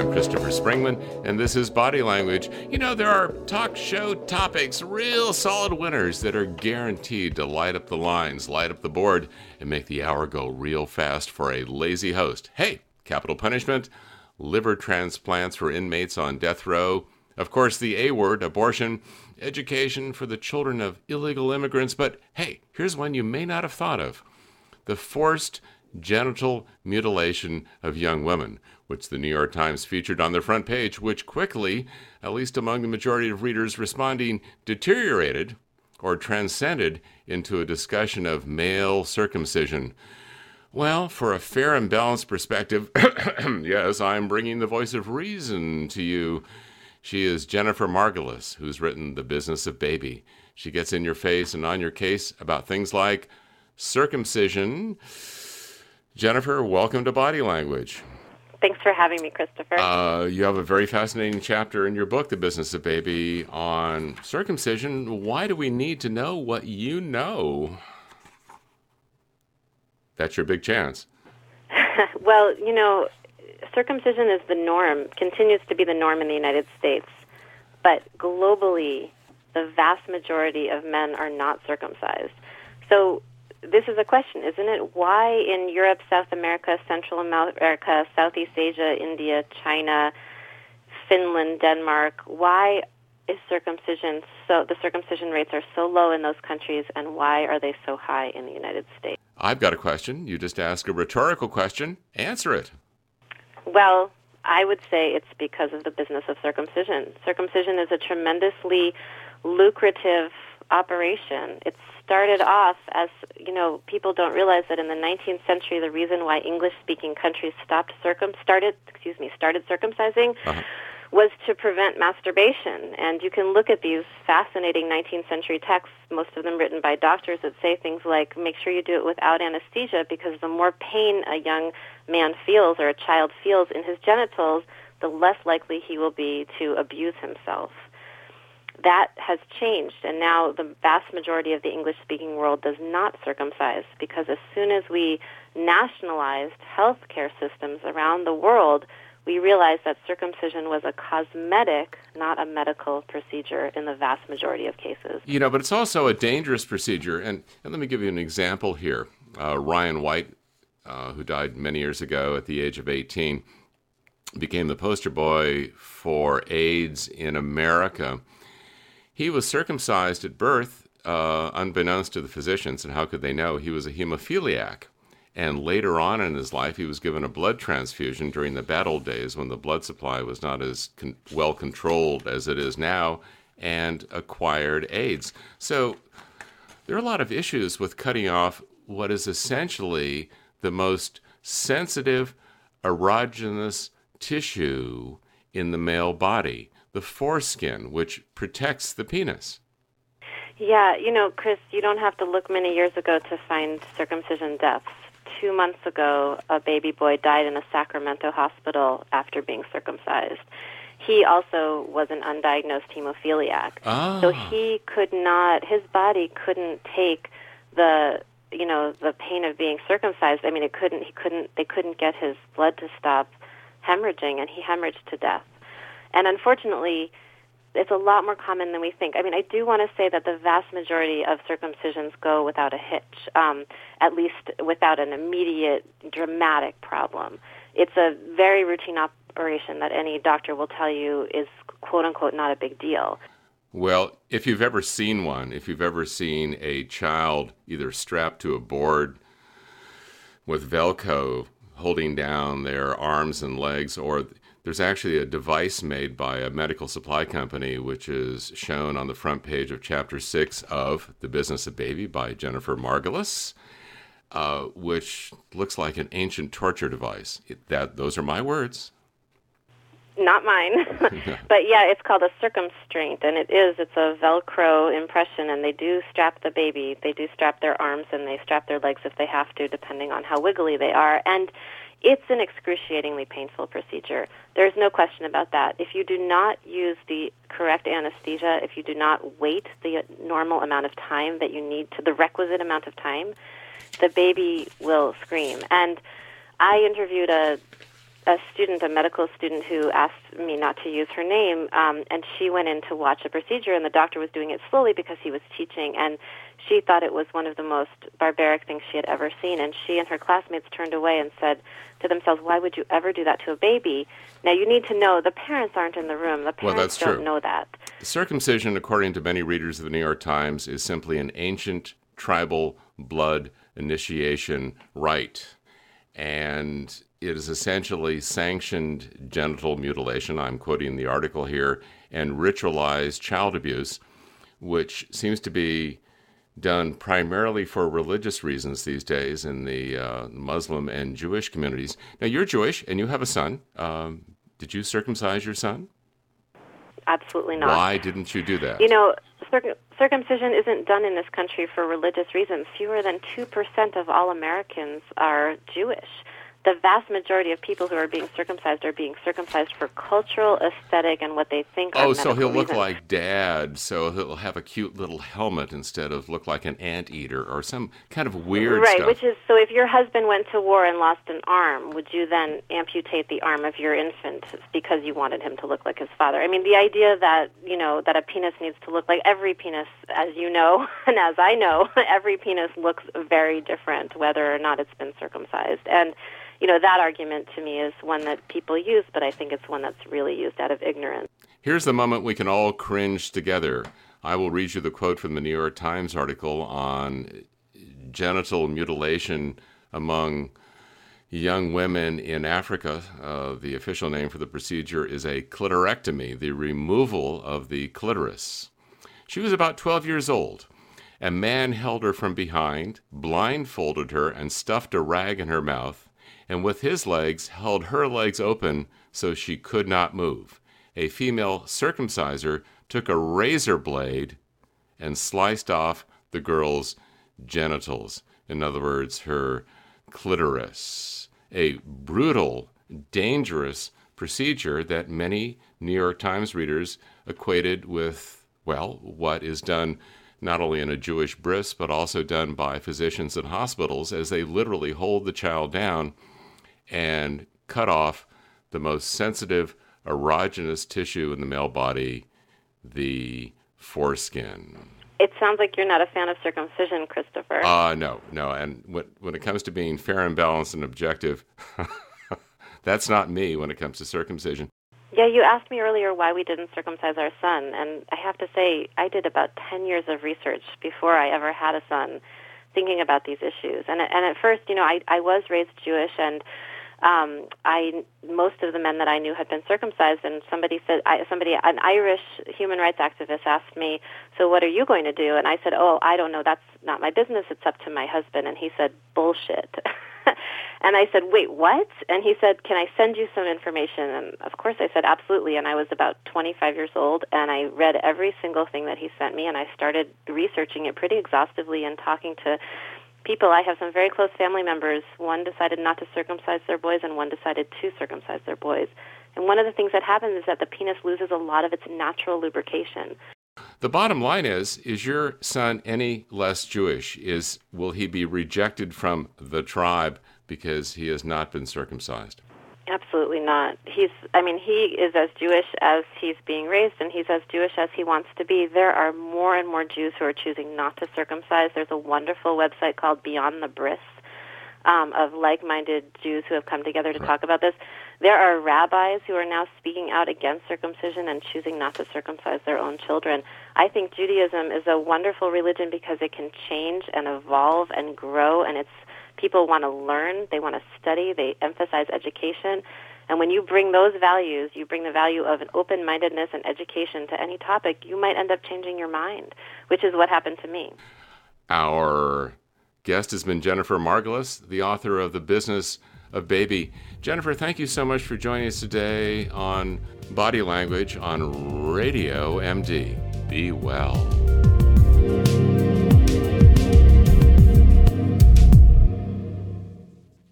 Christopher Springman, and this is Body Language. You know, there are talk show topics, real solid winners that are guaranteed to light up the lines, light up the board, and make the hour go real fast for a lazy host. Hey, capital punishment, liver transplants for inmates on death row, of course the A word, abortion, education for the children of illegal immigrants, but hey, here's one you may not have thought of. The forced genital mutilation of young women, which the New York Times featured on their front page, which quickly, at least among the majority of readers responding, deteriorated or transcended into a discussion of male circumcision. Well, for a fair and balanced perspective, yes, I'm bringing the voice of reason to you. She is Jennifer Margulis, who's written The Business of Baby. She gets in your face and on your case about things like circumcision. Jennifer, welcome to Body Language. Thanks for having me, Christopher. You have a very fascinating chapter in your book, The Business of Baby, on circumcision. Why do we need to know what you know? That's your big chance. Well, you know, circumcision is the norm, continues to be the norm in the United States. But globally, the vast majority of men are not circumcised. So this is a question, isn't it? Why in Europe, South America, Central America, Southeast Asia, India, China, Finland, Denmark, why is the circumcision rates are so low in those countries, and why are they so high in the United States? I've got a question. You just ask a rhetorical question. Answer it. Well, I would say it's because of the business of circumcision. Circumcision is a tremendously lucrative operation. It started off as, you know, people don't realize that in the 19th century, the reason why English-speaking countries started circumcising was to prevent masturbation. And you can look at these fascinating 19th century texts, most of them written by doctors, that say things like, make sure you do it without anesthesia, because the more pain a young man feels or a child feels in his genitals, the less likely he will be to abuse himself. That has changed, and now the vast majority of the English-speaking world does not circumcise, because as soon as we nationalized healthcare systems around the world, we realized that circumcision was a cosmetic, not a medical procedure in the vast majority of cases. You know, but it's also a dangerous procedure, and let me give you an example here. Ryan White, who died many years ago at the age of 18, became the poster boy for AIDS in America. He was circumcised at birth, unbeknownst to the physicians, and how could they know? He was a hemophiliac. And later on in his life, he was given a blood transfusion during the bad old days when the blood supply was not as well controlled as it is now, and acquired AIDS. So there are a lot of issues with cutting off what is essentially the most sensitive, erogenous tissue in the male body, the foreskin, which protects the penis. Yeah, you know, Chris, you don't have to look many years ago to find circumcision deaths. 2 months ago, a baby boy died in a Sacramento hospital after being circumcised. He also was an undiagnosed hemophiliac. So he could not, his body couldn't take the pain of being circumcised. I mean, they couldn't get his blood to stop hemorrhaging, and he hemorrhaged to death. And unfortunately, it's a lot more common than we think. I mean, I do want to say that the vast majority of circumcisions go without a hitch, at least without an immediate dramatic problem. It's a very routine operation that any doctor will tell you is, quote-unquote, not a big deal. Well, if you've ever seen one, if you've ever seen a child either strapped to a board with Velcro holding down their arms and legs, or there's actually a device made by a medical supply company, which is shown on the front page of Chapter 6 of The Business of Baby by Jennifer Margulis, which looks like an ancient torture device. Those are my words. Not mine. But yeah, it's called a circumstraint, and it's a Velcro impression, and they do strap the baby. They do strap their arms, and they strap their legs if they have to, depending on how wiggly they are. And it's an excruciatingly painful procedure. There's no question about that. If you do not use the correct anesthesia, if you do not wait the normal amount of time that you need, to the requisite amount of time, the baby will scream. And I interviewed a a student, a medical student, who asked me not to use her name, and she went in to watch a procedure, and the doctor was doing it slowly because he was teaching, and she thought it was one of the most barbaric things she had ever seen, and she and her classmates turned away and said to themselves, why would you ever do that to a baby? Now, you need to know the parents aren't in the room. The parents don't know that. Circumcision, according to many readers of the New York Times, is simply an ancient tribal blood initiation rite. And it is essentially sanctioned genital mutilation, I'm quoting the article here, and ritualized child abuse, which seems to be done primarily for religious reasons these days in the Muslim and Jewish communities. Now, you're Jewish and you have a son. Did you circumcise your son? Absolutely not. Why didn't you do that? You know, circumcision isn't done in this country for religious reasons. Fewer than 2% of all Americans are Jewish. The vast majority of people who are being circumcised for cultural, aesthetic, and what they think are medical so he'll look reasons. like Dad, so he'll have a cute little helmet instead of look like an anteater or some kind of weird right, stuff. Which is, so if your husband went to war and lost an arm, would you then amputate the arm of your infant because you wanted him to look like his father? I mean, the idea that, you know, that a penis needs to look like every penis, as you know, and as I know, every penis looks very different, whether or not it's been circumcised. And you know, that argument to me is one that people use, but I think it's one that's really used out of ignorance. Here's the moment we can all cringe together. I will read you the quote from the New York Times article on genital mutilation among young women in Africa. The official name for the procedure is a clitorectomy, the removal of the clitoris. She was about 12 years old. A man held her from behind, blindfolded her, and stuffed a rag in her mouth, and with his legs held her legs open so she could not move. A female circumciser took a razor blade and sliced off the girl's genitals, in other words, her clitoris. A brutal, dangerous procedure that many New York Times readers equated with, well, what is done not only in a Jewish bris, but also done by physicians in hospitals as they literally hold the child down and cut off the most sensitive erogenous tissue in the male body, the foreskin. It sounds like you're not a fan of circumcision, Christopher. No. And when it comes to being fair and balanced and objective, that's not me when it comes to circumcision. Yeah, you asked me earlier why we didn't circumcise our son, and I have to say I did about 10 years of research before I ever had a son thinking about these issues. And at first, you know, I was raised Jewish, and most of the men that I knew had been circumcised, and an Irish human rights activist asked me, so what are you going to do? And I said, I don't know, that's not my business, it's up to my husband. And he said, bullshit. And I said, wait, what? And he said, can I send you some information? And of course I said, absolutely. And I was about 25 years old, and I read every single thing that he sent me, and I started researching it pretty exhaustively and talking to people. I have some very close family members. One decided not to circumcise their boys, and one decided to circumcise their boys. And one of the things that happens is that the penis loses a lot of its natural lubrication. The bottom line is your son any less Jewish? Will he be rejected from the tribe because he has not been circumcised? Absolutely not. He is as Jewish as he's being raised, and he's as Jewish as he wants to be. There are more and more Jews who are choosing not to circumcise. There's a wonderful website called Beyond the Bris of like-minded Jews who have come together to talk about this. There are rabbis who are now speaking out against circumcision and choosing not to circumcise their own children. I think Judaism is a wonderful religion because it can change and evolve and grow, and people want to learn, they want to study, they emphasize education. And when you bring those values, you bring the value of an open-mindedness and education to any topic, you might end up changing your mind, which is what happened to me. Our guest has been Jennifer Margulis, the author of The Business of Baby. Jennifer, thank you so much for joining us today on Body Language on Radio MD. Be well.